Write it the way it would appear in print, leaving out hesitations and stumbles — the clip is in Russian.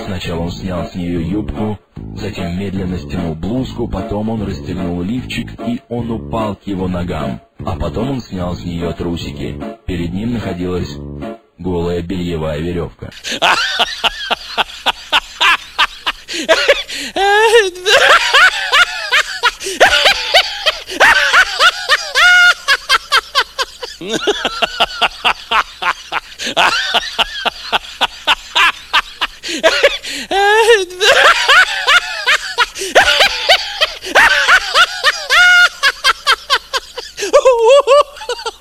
Сначала он снял с нее юбку, затем медленно стянул блузку, потом он расстегнул лифчик, и он упал к его ногам. А потом он снял с нее трусики. Перед ним находилась голая бельевая веревка.